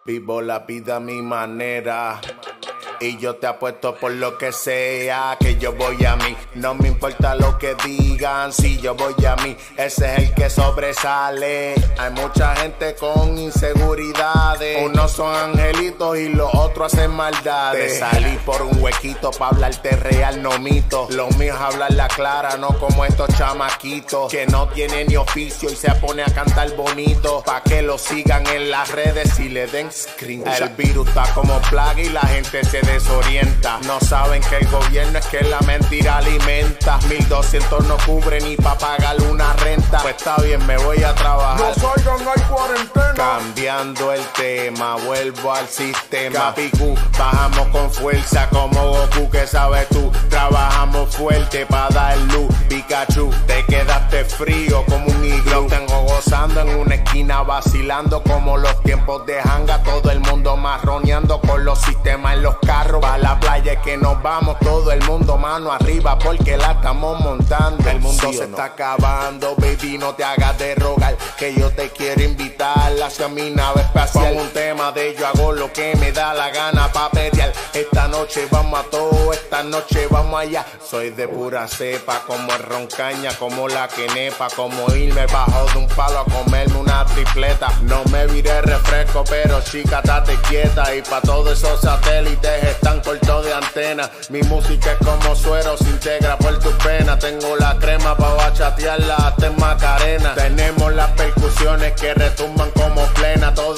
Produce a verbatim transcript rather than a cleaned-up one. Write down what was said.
Vivo la vida a mi manera. Y yo te apuesto por lo que sea, que yo voy a mí. No me importa lo que digan, si yo voy a mí. Ese es el que sobresale. Hay mucha gente con inseguridades. Unos son angelitos y los otros hacen maldades. Te salí por un huequito pa' hablarte real, no mito. Lo mío es hablarla clara, no como estos chamaquitos que no tienen ni oficio y se pone a cantar bonito. Pa' que lo sigan en las redes y le den screenshot. El virus está como plaga y la gente se desorienta. No saben que el gobierno es que la mentira alimenta. mil doscientos no cubre ni pa' pagar una renta. Pues está bien, me voy a trabajar. No salgan, hay cuarentena. Cambiando el tema, vuelvo al sistema. Capicú, bajamos con fuerza como Goku, que sabes tú. Trabajamos fuerte pa' dar luz. Pikachu, te quedaste frío como un iglú. Tengo gozando en una esquina, vacilando como los tiempos de Hanga. Todo el mundo marroneando con los sistemas en los carros. Pa' la playa es que nos vamos, todo el mundo mano arriba porque la estamos montando. El mundo ¿sí se no? está acabando, baby, no te hagas de rogar, que yo te quiero invitar hacia mi nave espacial. Con un tema de yo hago lo que me da la gana pa' pelear. Esta noche vamos a todo, esta noche vamos allá. Soy de pura cepa, como el roncaña, como la quenepa, como irme bajo de un palo a comerme una tripleta. No me viré refresco, pero chica, estate quieta. Y pa' todos esos satélites están cortos de antena. Mi música es como suero, se integra por tus venas. Tengo la crema pa' bachatearla hasta en Macarena. Tenemos las percusiones que retumban como plena. Todo